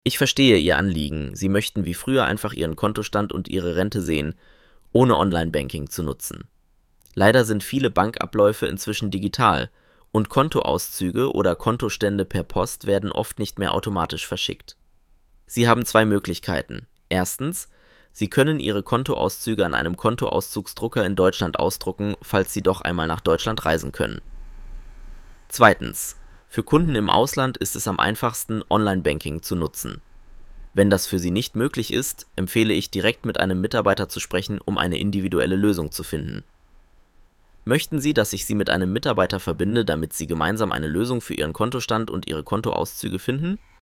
Ich verstehe Ihr Anliegen. Sie möchten wie früher einfach Ihren Kontostand und Ihre Rente sehen, ohne Online-Banking zu nutzen. Leider sind viele Bankabläufe inzwischen digital und Kontoauszüge oder Kontostände per Post werden oft nicht mehr automatisch verschickt. Sie haben zwei Möglichkeiten. Erstens, Sie können Ihre Kontoauszüge an einem Kontoauszugsdrucker in Deutschland ausdrucken, falls Sie doch einmal nach Deutschland reisen können. Zweitens, für Kunden im Ausland ist es am einfachsten, Online-Banking zu nutzen. Wenn das für Sie nicht möglich ist, empfehle ich direkt mit einem Mitarbeiter zu sprechen, um eine individuelle Lösung zu finden. Möchten Sie, dass ich Sie mit einem Mitarbeiter verbinde, damit Sie gemeinsam eine Lösung für Ihren Kontostand und Ihre Kontoauszüge finden?